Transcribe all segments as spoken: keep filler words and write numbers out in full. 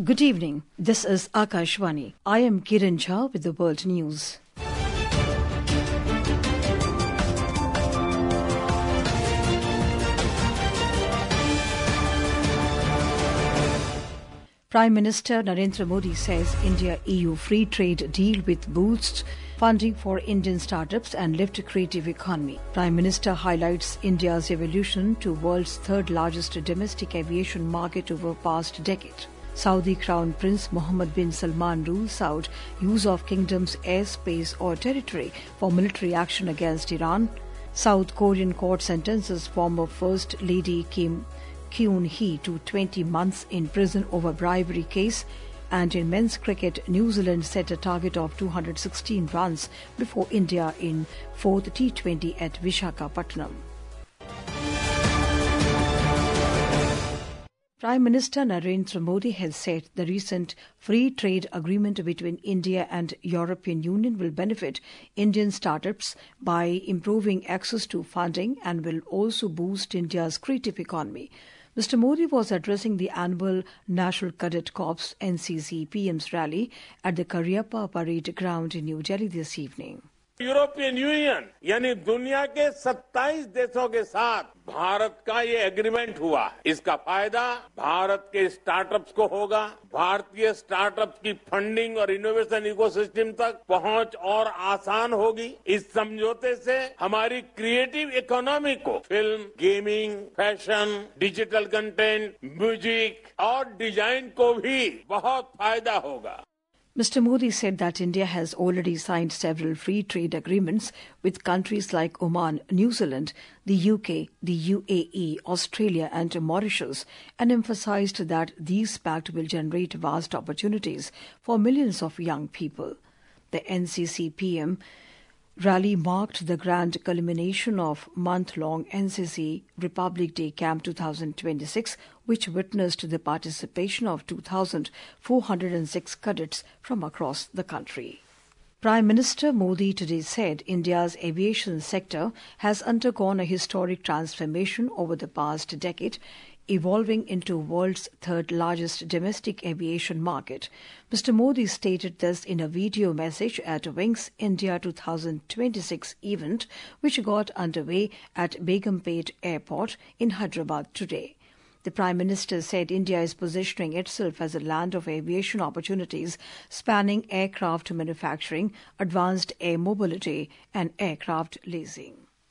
Good evening. This is Akashvani. I am Kiran Jha with the World News. Prime Minister Narendra Modi says India-E U free trade deal with boosts funding for Indian startups and lift creative economy. Prime Minister highlights India's evolution to world's third largest domestic aviation market over past decade. Saudi Crown Prince Mohammed bin Salman rules out use of kingdom's airspace or territory for military action against Iran. South Korean court sentences former First Lady Kim Kyun-hee to twenty months in prison over bribery case. And in men's cricket, New Zealand set a target of two hundred sixteen runs before India in fourth T twenty at Visakhapatnam. Prime Minister Narendra Modi has said the recent free trade agreement between India and European Union will benefit Indian startups by improving access to funding and will also boost India's creative economy. Mister Modi was addressing the annual National Cadet Corps N C C P M's rally at the Cariappa Parade Ground in New Delhi this evening. European Union यानी दुनिया के सत्ताईस देशों के साथ भारत का ये agreement हुआ है। इसका फायदा भारत के स्टार्टअप्स को होगा। भारतीय स्टार्टअप्स की फंडिंग और इनोवेशन इकोसिस्टम तक पहुंच और आसान होगी। इस समझौते से हमारी क्रिएटिव इकोनॉमी को film, gaming, fashion, digital content, music और डिजाइन को भी बहुत फायदा होगा। Mister Modi said that India has already signed several free trade agreements with countries like Oman, New Zealand, the U K, the U A E, Australia and Mauritius, and emphasized that these pacts will generate vast opportunities for millions of young people. The N C C P M rally marked the grand culmination of month-long N C C Republic Day Camp twenty twenty-six, which witnessed the participation of two thousand four hundred six cadets from across the country. Prime Minister Modi today said India's aviation sector has undergone a historic transformation over the past decade, evolving into world's third largest domestic aviation market. Mister Modi stated this in a video message at Wings India twenty twenty-six event, which got underway at Begumpet Airport in Hyderabad today. The Prime Minister said India is positioning itself as a land of aviation opportunities spanning aircraft manufacturing, advanced air mobility and aircraft leasing.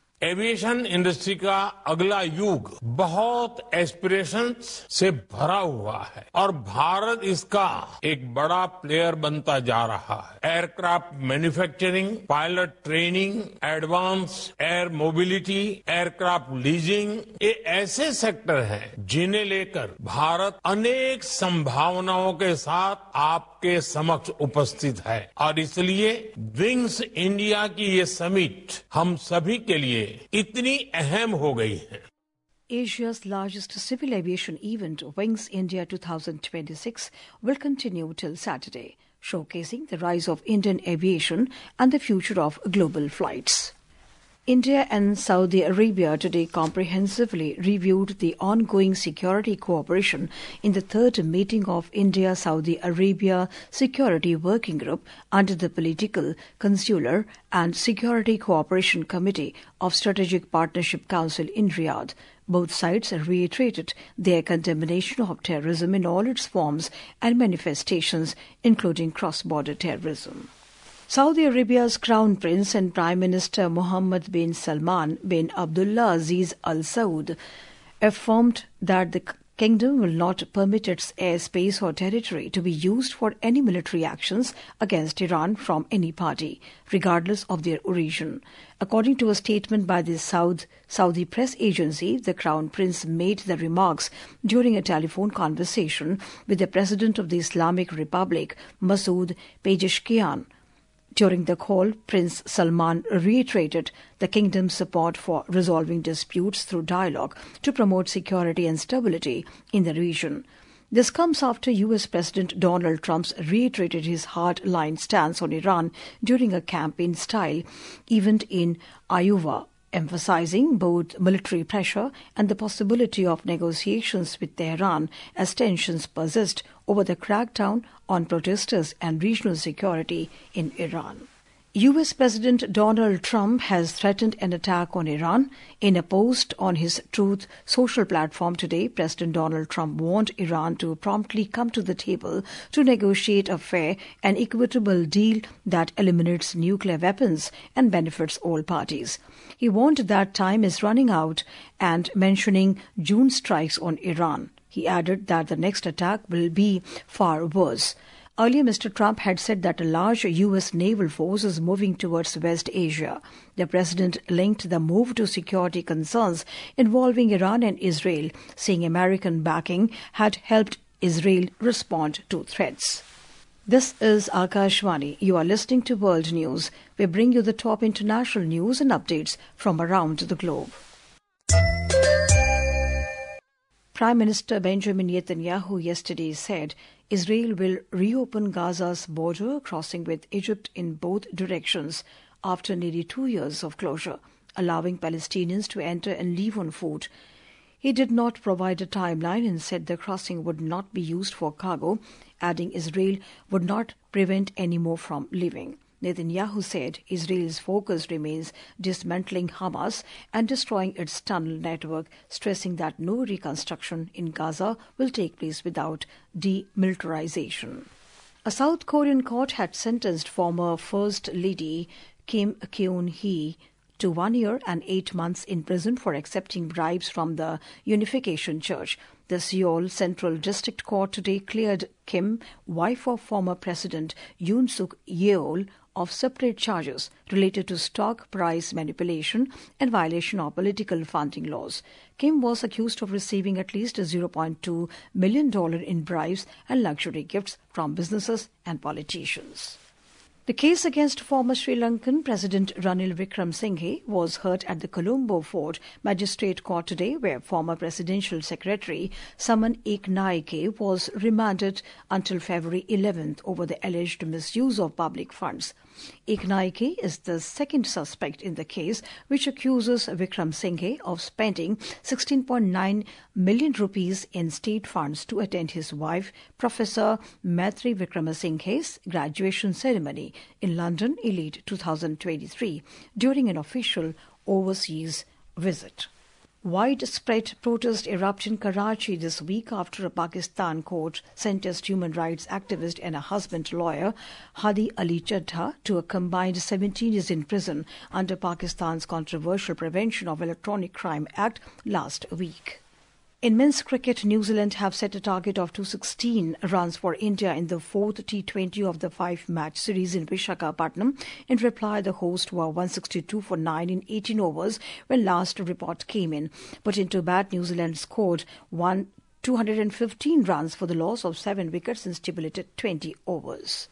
Aviation industry का अगला युग बहुत aspirations से भरा हुआ है और भारत इसका एक बड़ा प्लेयर बनता जा रहा है। Aircraft manufacturing, pilot training, advance air mobility, aircraft leasing, ये ऐसे सेक्टर हैं जिन्हें लेकर भारत अनेक संभावनाओं के साथ आपके समक्ष उपस्थित है और इसलिए विंग्स इंडिया की ये समिट हम सभी के लिए इतनी अहम हो गई है। Asia's largest civil aviation event, Wings India twenty twenty-six, will continue till Saturday, showcasing the rise of Indian aviation and the future of global flights. India and Saudi Arabia today comprehensively reviewed the ongoing security cooperation in the third meeting of India-Saudi Arabia Security Working Group under the Political, Consular and Security Cooperation Committee of Strategic Partnership Council in Riyadh. Both sides reiterated their condemnation of terrorism in all its forms and manifestations, including cross-border terrorism. Saudi Arabia's Crown Prince and Prime Minister Mohammed bin Salman bin Abdullah Aziz Al Saud affirmed that the kingdom will not permit its airspace or territory to be used for any military actions against Iran from any party, regardless of their origin. According to a statement by the Saud, Saudi press agency, the Crown Prince made the remarks during a telephone conversation with the President of the Islamic Republic, Masoud Pezeshkian. During the call, Prince Salman reiterated the kingdom's support for resolving disputes through dialogue to promote security and stability in the region. This comes after U S President Donald Trump reiterated his hard-line stance on Iran during a campaign-style event in Iowa emphasizing both military pressure and the possibility of negotiations with Tehran as tensions persist over the crackdown on protesters and regional security in Iran. U S President Donald Trump has threatened an attack on Iran. In a post on his Truth Social platform today, President Donald Trump warned Iran to promptly come to the table to negotiate a fair and equitable deal that eliminates nuclear weapons and benefits all parties. He warned that time is running out and mentioning June strikes on Iran. He added that the next attack will be far worse. Earlier, Mister Trump had said that a large U S naval force is moving towards West Asia. The president linked the move to security concerns involving Iran and Israel, saying American backing had helped Israel respond to threats. This is Akashvani. You are listening to World News. We bring you the top international news and updates from around the globe. Prime Minister Benjamin Netanyahu yesterday said Israel will reopen Gaza's border crossing with Egypt in both directions after nearly two years of closure, allowing Palestinians to enter and leave on foot. He did not provide a timeline and said the crossing would not be used for cargo, adding Israel would not prevent any more from leaving. Netanyahu said Israel's focus remains dismantling Hamas and destroying its tunnel network, stressing that no reconstruction in Gaza will take place without demilitarization. A South Korean court had sentenced former First Lady Kim Keun-hee to one year and eight months in prison for accepting bribes from the Unification Church. The Seoul Central District Court today cleared Kim, wife of former President Yoon Suk Yeol, of separate charges related to stock price manipulation and violation of political funding laws. Kim was accused of receiving at least zero point two million dollars in bribes and luxury gifts from businesses and politicians. The case against former Sri Lankan President Ranil Wickremesinghe was heard at the Colombo Fort Magistrate Court today, where former Presidential Secretary Saman Eknaike was remanded until February eleventh over the alleged misuse of public funds. Eknaike is the second suspect in the case, which accuses Wickremesinghe of spending sixteen point nine million rupees in state funds to attend his wife, Professor Maitri Wickremesinghe's graduation ceremony in London in late two thousand twenty-three during an official overseas visit. Widespread protest erupted in Karachi this week after a Pakistan court sentenced human rights activist and a husband lawyer, Hadi Ali Chadha, to a combined seventeen years in prison under Pakistan's controversial Prevention of Electronic Crime Act last week. In men's cricket, New Zealand have set a target of two hundred sixteen runs for India in the fourth T twenty of the five-match series in Vishakhapatnam. In reply, the hosts were one sixty-two for nine in eighteen overs when last report came in. Put into bat, New Zealand scored one two hundred fifteen runs for the loss of seven wickets in stipulated twenty overs.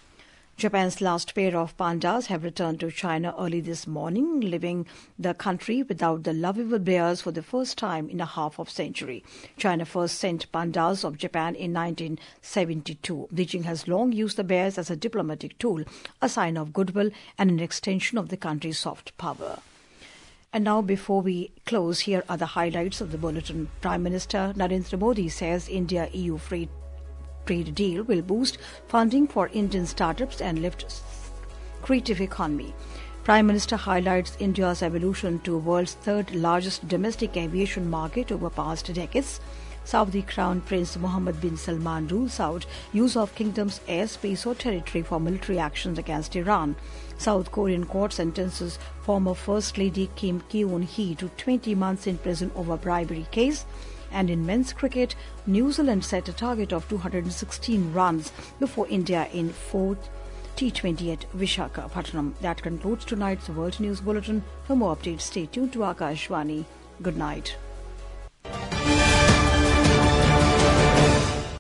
Japan's last pair of pandas have returned to China early this morning, leaving the country without the lovable bears for the first time in a half of century. China first sent pandas of Japan in nineteen seventy-two. Beijing has long used the bears as a diplomatic tool, a sign of goodwill and an extension of the country's soft power. And now, before we close, here are the highlights of the bulletin. Prime Minister Narendra Modi says India-E U free trade deal will boost funding for Indian startups and lift creative economy. Prime Minister highlights India's evolution to world's third largest domestic aviation market over past decades. Saudi Crown Prince Mohammed bin Salman rules out use of kingdom's airspace or territory for military actions against Iran. South Korean court sentences former First Lady Kim Keun-hee to twenty months in prison over bribery case. And in men's cricket, New Zealand set a target of two hundred sixteen runs before India in fourth T twenty at Vishakhapatnam. That concludes tonight's World News Bulletin. For more updates, stay tuned to Akashvani. Good night.